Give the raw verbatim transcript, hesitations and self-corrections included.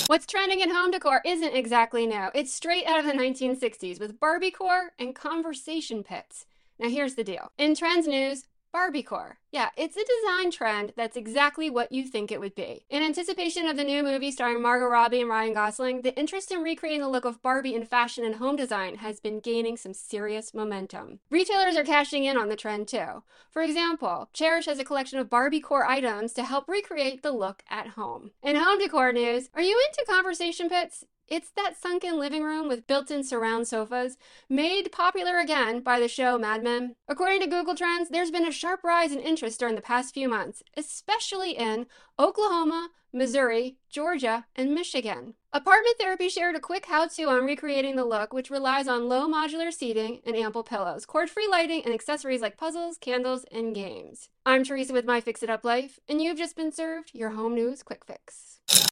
What's trending in home decor isn't exactly new. It's straight out of the nineteen sixties with Barbiecore and conversation pits. Now here's the deal. In trends news, Barbiecore. Yeah, it's a design trend that's exactly what you think it would be. In anticipation of the new movie starring Margot Robbie and Ryan Gosling, the interest in recreating the look of Barbie in fashion and home design has been gaining some serious momentum. Retailers are cashing in on the trend too. For example, Cherish has a collection of Barbiecore items to help recreate the look at home. In home decor news, are you into conversation pits? It's that sunken living room with built-in surround sofas, made popular again by the show Mad Men. According to Google Trends, there's been a sharp rise in interest during the past few months, especially in Oklahoma, Missouri, Georgia, and Michigan. Apartment Therapy shared a quick how-to on recreating the look, which relies on low modular seating and ample pillows, cord-free lighting, and accessories like puzzles, candles, and games. I'm Teresa with My Fix It Up Life, and you've just been served your home news quick fix.